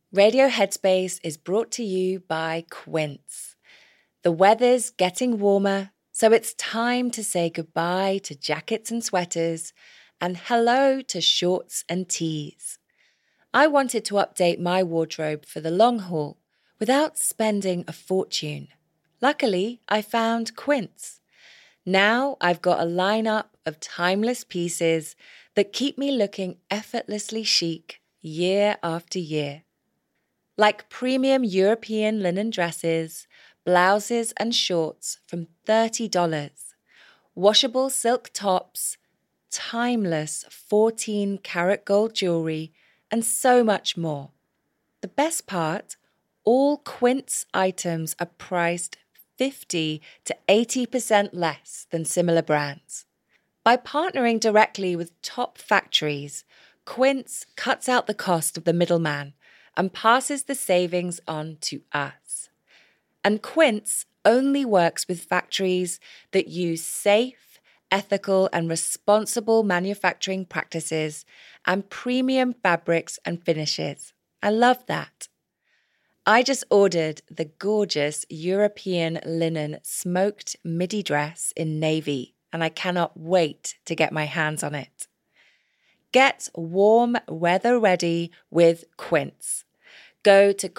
Radio Headspace is brought to you by Quince. The weather's getting warmer, so it's time to say goodbye to jackets and sweaters and hello to shorts and tees. I wanted to update my wardrobe for the long haul without spending a fortune. Luckily, I found Quince. Now I've got a lineup of timeless pieces that keep me looking effortlessly chic year after year. Like premium European linen dresses, blouses and shorts from $30, washable silk tops, timeless 14-karat gold jewelry, and so much more. The best part, all Quince items are priced 50 to 80% less than similar brands. By partnering directly with top factories, Quince cuts out the cost of the middleman and passes the savings on to us. And Quince only works with factories that use safe, ethical, and responsible manufacturing practices and premium fabrics and finishes. I love that. I just ordered the gorgeous European linen smoked midi dress in navy, and I cannot wait to get my hands on it. Get warm weather ready with Quince. Go to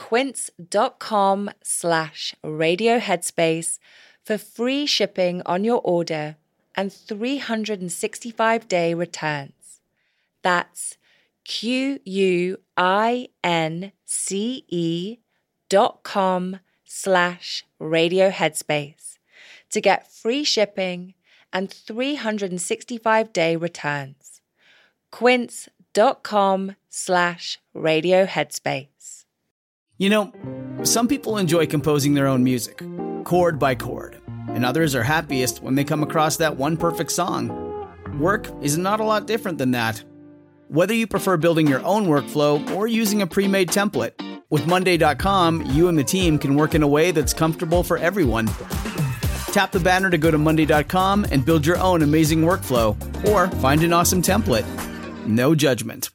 quince.com/radioheadspace for free shipping on your order and 365-day returns. That's quince.com/radioheadspace to get free shipping and 365-day returns. quince.com/radioheadspace. You know, some people enjoy composing their own music, chord by chord, and others are happiest when they come across that one perfect song. Work is not a lot different than that. Whether you prefer building your own workflow or using a pre-made template, with Monday.com, you and the team can work in a way that's comfortable for everyone. Tap the banner to go to Monday.com and build your own amazing workflow, or find an awesome template. No judgment.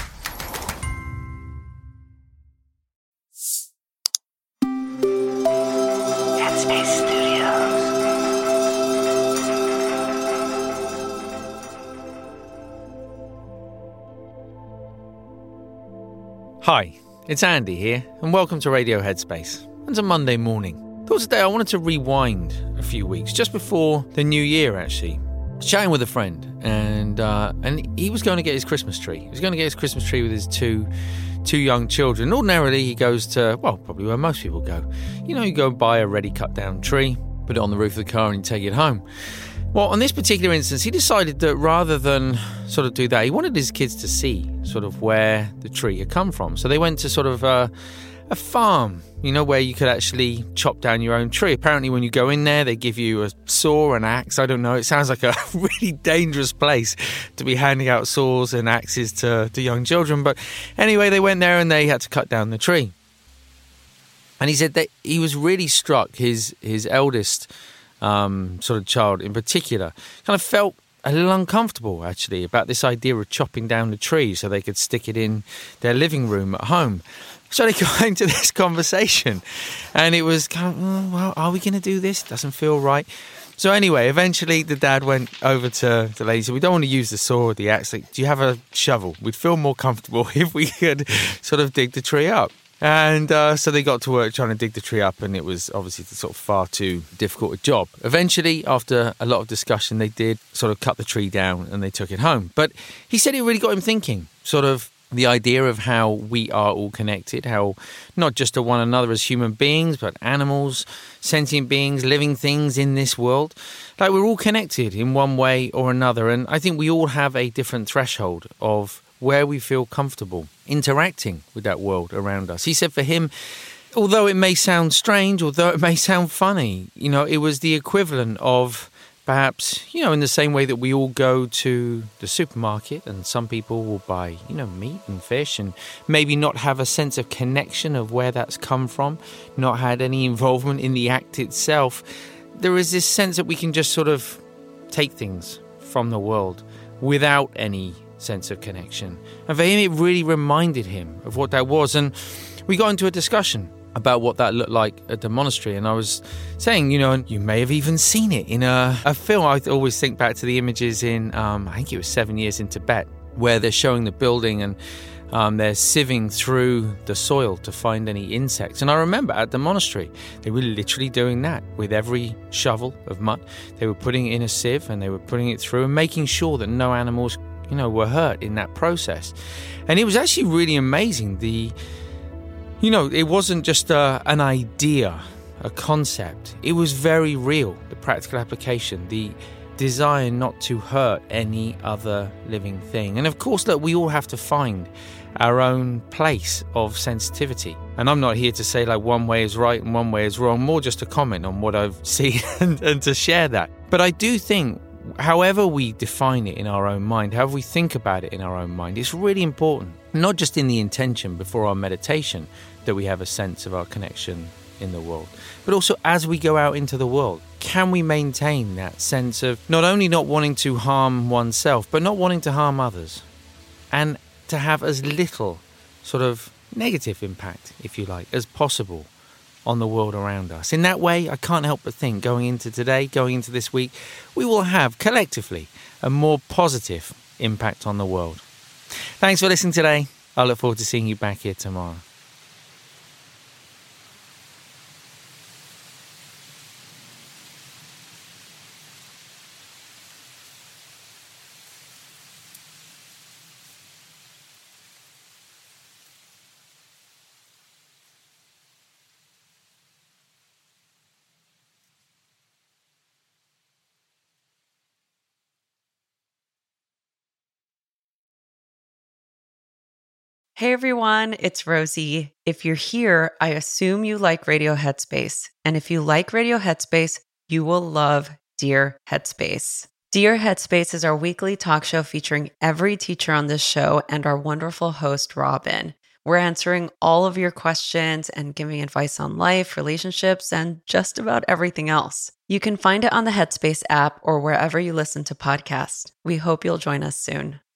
Hi, it's Andy here, and welcome to Radio Headspace. It's a Monday morning. Thought today I wanted to rewind a few weeks, just before the new year, actually. I was chatting with a friend, and he was going to get his Christmas tree. He was going to get his Christmas tree with his two young children. Ordinarily, he goes to, well, probably where most people go. You know, you go and buy a ready cut-down tree, put it on the roof of the car, and you take it home. Well, on this particular instance, he decided that rather than sort of do that, he wanted his kids to see sort of where the tree had come from. So they went to sort of a farm, you know, where you could actually chop down your own tree. Apparently, when you go in there, they give you a saw, an axe. I don't know. It sounds like a really dangerous place to be handing out saws and axes to young children. But anyway, they went there and they had to cut down the tree. And he said that he was really struck, his eldest sort of child in particular, kind of felt a little uncomfortable, actually, about this idea of chopping down the tree so they could stick it in their living room at home. So they got into this conversation, and it was kind of, well, are we going to do this? It doesn't feel right. So anyway, eventually the dad went over to the lady, said, we don't want to use the saw or the axe. Like, do you have a shovel? We'd feel more comfortable if we could sort of dig the tree up. And so they got to work trying to dig the tree up, and it was obviously sort of far too difficult a job. Eventually, after a lot of discussion, they did sort of cut the tree down and they took it home. But he said it really got him thinking, sort of the idea of how we are all connected, how not just to one another as human beings, but animals, sentient beings, living things in this world. Like, we're all connected in one way or another. And I think we all have a different threshold of where we feel comfortable interacting with that world around us. He said for him, although it may sound strange, although it may sound funny, you know, it was the equivalent of perhaps, you know, in the same way that we all go to the supermarket and some people will buy, you know, meat and fish and maybe not have a sense of connection of where that's come from, not had any involvement in the act itself. There is this sense that we can just sort of take things from the world without any sense of connection. And for him, it really reminded him of what that was. And we got into a discussion about what that looked like at the monastery. And I was saying, and you may have even seen it in a film. I always think back to the images in, I think it was 7 Years in Tibet, where they're showing the building and they're sieving through the soil to find any insects. And I remember at the monastery, they were literally doing that with every shovel of mud. They were putting it in a sieve and they were putting it through and making sure that no animals, were hurt in that process. And it was actually really amazing. It wasn't just an idea, a concept. It was very real, the practical application, the desire not to hurt any other living thing. And of course, look, we all have to find our own place of sensitivity. And I'm not here to say like one way is right and one way is wrong, more just to comment on what I've seen and to share that. But I do think, however we define it in our own mind, however we think about it in our own mind, it's really important, not just in the intention before our meditation, that we have a sense of our connection in the world, but also as we go out into the world. Can we maintain that sense of not only not wanting to harm oneself, but not wanting to harm others, and to have as little sort of negative impact, if you like, as possible on the world around us? In that way, I can't help but think going into today, going into this week, we will have collectively a more positive impact on the world. Thanks for listening today. I look forward to seeing you back here tomorrow. Hey everyone, it's Rosie. If you're here, I assume you like Radio Headspace. And if you like Radio Headspace, you will love Dear Headspace. Dear Headspace is our weekly talk show featuring every teacher on this show and our wonderful host, Robin. We're answering all of your questions and giving advice on life, relationships, and just about everything else. You can find it on the Headspace app or wherever you listen to podcasts. We hope you'll join us soon.